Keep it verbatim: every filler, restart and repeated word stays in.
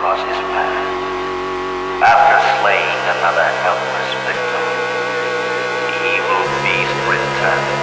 cross his path. After slaying another helpless victim, the evil beast returned